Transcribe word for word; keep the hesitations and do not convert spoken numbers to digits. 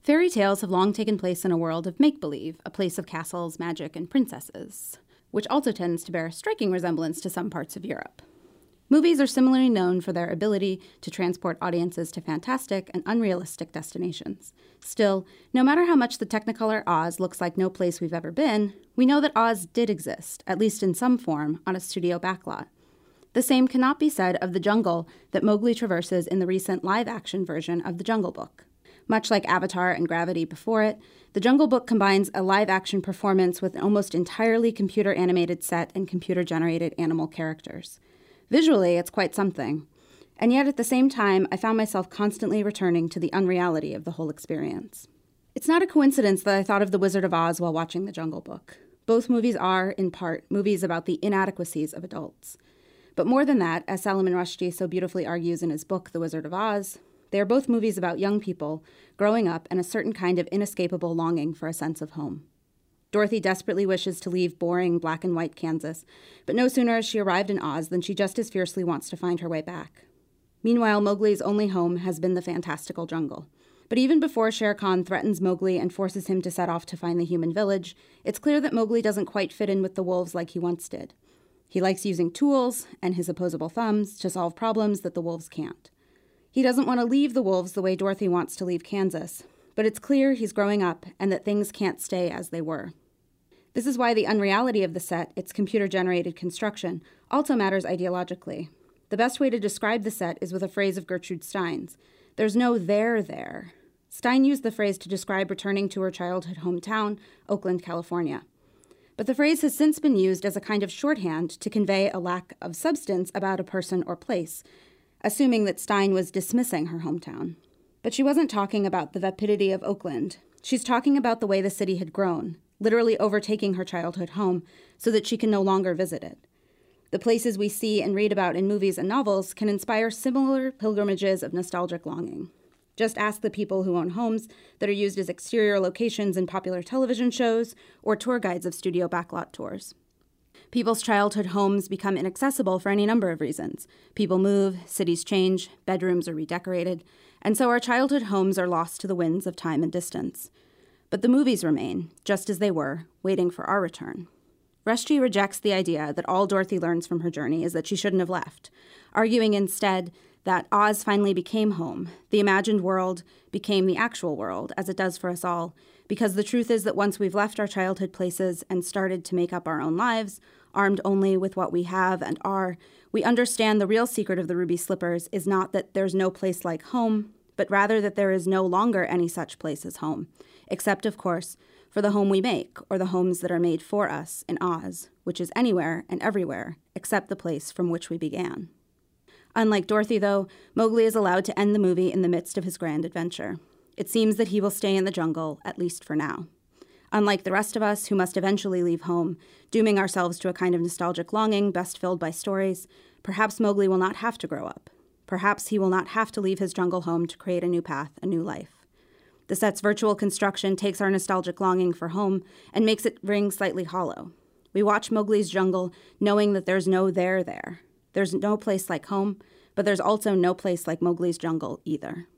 Fairy tales have long taken place in a world of make-believe, a place of castles, magic, and princesses, which also tends to bear a striking resemblance to some parts of Europe. Movies are similarly known for their ability to transport audiences to fantastic and unrealistic destinations. Still, no matter how much the Technicolor Oz looks like no place we've ever been, we know that Oz did exist, at least in some form, on a studio backlot. The same cannot be said of the jungle that Mowgli traverses in the recent live-action version of The Jungle Book. Much like Avatar and Gravity before it, The Jungle Book combines a live-action performance with an almost entirely computer-animated set and computer-generated animal characters. Visually, it's quite something. And yet, at the same time, I found myself constantly returning to the unreality of the whole experience. It's not a coincidence that I thought of The Wizard of Oz while watching The Jungle Book. Both movies are, in part, movies about the inadequacies of adults. But more than that, as Salman Rushdie so beautifully argues in his book, The Wizard of Oz, they are both movies about young people growing up and a certain kind of inescapable longing for a sense of home. Dorothy desperately wishes to leave boring black and white Kansas, but no sooner has she arrived in Oz than she just as fiercely wants to find her way back. Meanwhile, Mowgli's only home has been the fantastical jungle. But even before Shere Khan threatens Mowgli and forces him to set off to find the human village, it's clear that Mowgli doesn't quite fit in with the wolves like he once did. He likes using tools and his opposable thumbs to solve problems that the wolves can't. He doesn't want to leave the wolves the way Dorothy wants to leave Kansas, but it's clear he's growing up and that things can't stay as they were. This is why the unreality of the set, its computer-generated construction, also matters ideologically. The best way to describe the set is with a phrase of Gertrude Stein's. There's no there there. Stein used the phrase to describe returning to her childhood hometown, Oakland, California. But the phrase has since been used as a kind of shorthand to convey a lack of substance about a person or place, assuming that Stein was dismissing her hometown. But she wasn't talking about the vapidity of Oakland. She's talking about the way the city had grown, literally overtaking her childhood home so that she can no longer visit it. The places we see and read about in movies and novels can inspire similar pilgrimages of nostalgic longing. Just ask the people who own homes that are used as exterior locations in popular television shows or tour guides of studio backlot tours. People's childhood homes become inaccessible for any number of reasons. People move, cities change, bedrooms are redecorated, and so our childhood homes are lost to the winds of time and distance. But the movies remain, just as they were, waiting for our return. Rushdie rejects the idea that all Dorothy learns from her journey is that she shouldn't have left, arguing instead that Oz finally became home. The imagined world became the actual world, as it does for us all, because the truth is that once we've left our childhood places and started to make up our own lives, armed only with what we have and are, we understand the real secret of the Ruby Slippers is not that there's no place like home, but rather that there is no longer any such place as home, except, of course, for the home we make, or the homes that are made for us in Oz, which is anywhere and everywhere, except the place from which we began. Unlike Dorothy, though, Mowgli is allowed to end the movie in the midst of his grand adventure. It seems that he will stay in the jungle, at least for now. Unlike the rest of us, who must eventually leave home, dooming ourselves to a kind of nostalgic longing best filled by stories, perhaps Mowgli will not have to grow up. Perhaps he will not have to leave his jungle home to create a new path, a new life. The set's virtual construction takes our nostalgic longing for home and makes it ring slightly hollow. We watch Mowgli's jungle knowing that there's no there there. There's no place like home, but there's also no place like Mowgli's jungle either.